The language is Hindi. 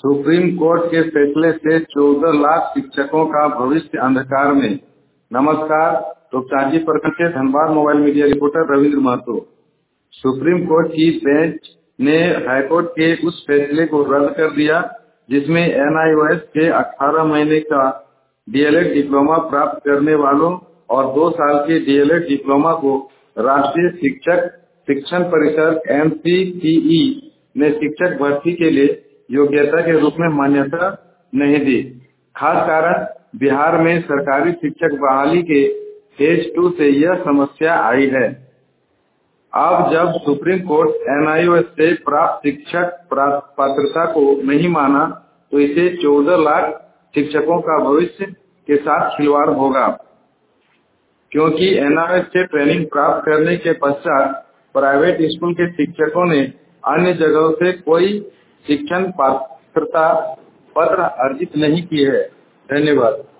सुप्रीम कोर्ट के फैसले से 14 लाख शिक्षकों का भविष्य अंधकार में। नमस्कार, टोकचांची प्रखंड से Dhanbad mobile media reporter Ravindra Mahto. Supreme court की बेंच ने हाईकोर्ट के उस फैसले को रद्द कर दिया जिसमें NIOS के 18 महीने का DLED डिप्लोमा प्राप्त करने वालों और 2 साल के DLED डिप्लोमा को राष्ट्रीय शिक्षक शिक्षण परिषद NCTE ने शिक्षक भर्ती के लिए योग्यता के रूप में मान्यता नहीं दी। खास कारण बिहार में सरकारी शिक्षक बहाली के फेज 2 से यह समस्या आई है। अब जब सुप्रीम कोर्ट NIOS से प्राप्त शिक्षक पात्रता को नहीं माना तो इसे 14 लाख शिक्षकों का भविष्य के साथ खिलवाड़ होगा, क्योंकि NIOS से ट्रेनिंग प्राप्त करने के पश्चात प्राइवेट स्कूल के शिक्षकों ने अन्य जगहों से कोई शिक्षण पात्रता पत्र अर्जित नहीं की है। धन्यवाद।